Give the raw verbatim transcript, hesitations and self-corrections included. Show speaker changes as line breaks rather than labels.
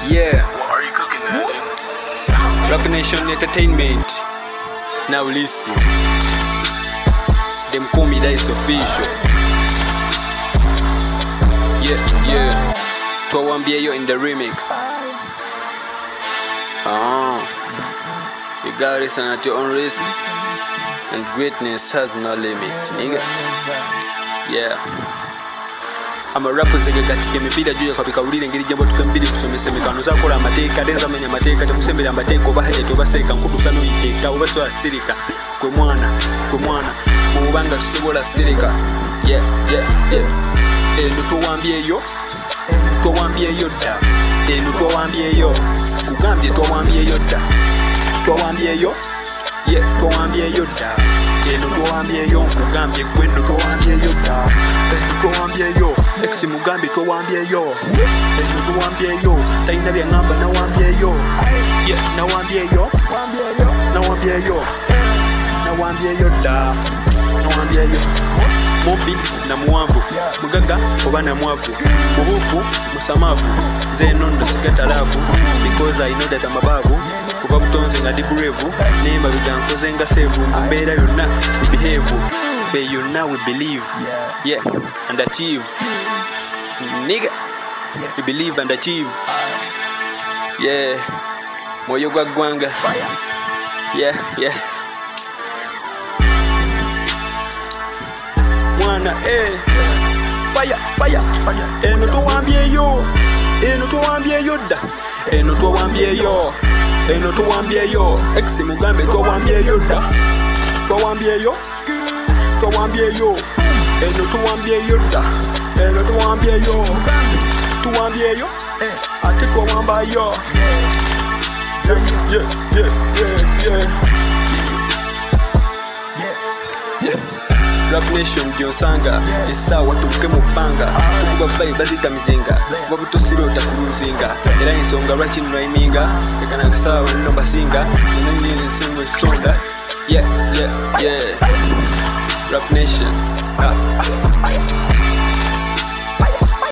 Yeah,
What are you cooking now, nigga?
Rap Nation Entertainment. Now listen. Them call me that is official. Yeah, yeah. Twawambia yo in the remix. Ah, you got this at your own risk. And greatness has no limit, nigga. Yeah. I'm a rapper zege katika mipira juu ya kabika ulile ngiri jambo tukambili kusomesa mikano za kola amateka denza menya mateka temusembera amateka obahaje tobaseka nkutu sano iteka obaso asirika kwe mwana kwe mwana mubanga tusobola asirika. Yeah, yeah, yeah. Eh ntowambie yo twawambie yo da eh ntowambie yo kugambye twawambie yo da twawambie yo yeah twawambie yo da eh ntowambie yo kugambye kwendo twawambie yo da eh twawambie yo ex mugambi twawambie yo eh twawambie yo taina bya ngamba nawambie yo yeah nawambie yo nawambie yo nawambie yo da nawambie yo Mobi na muwambu mugaga oba na mwavu mubufu musamavu nze nondo sikatalavu because I know that I'm abavu kuba butonze nga diburevu nema bigankoze nga sevu mbera yonna we behave be you now we believe yeah and achieve nigga we believe and achieve yeah moyo gwa gwanga yeah yeah mwana eh fire fire fire eno twambie yo eno twambie yo da eno twambie yo eno twambie yo ex mugambe twambie yo da twambie yo twambie yo eno twambie yo da eno twambie yo twambie yo eh ate twamba yo yeah yeah yeah yeah yeah Rap Nation Jonsanga isawa tuke mupanga kuba vai bazita mizinga babuto siro takuruzinga era insonga rachi naiminga ekana kasawa no basinga nini nsimu sonda yeah yeah yeah Rap Nation ah.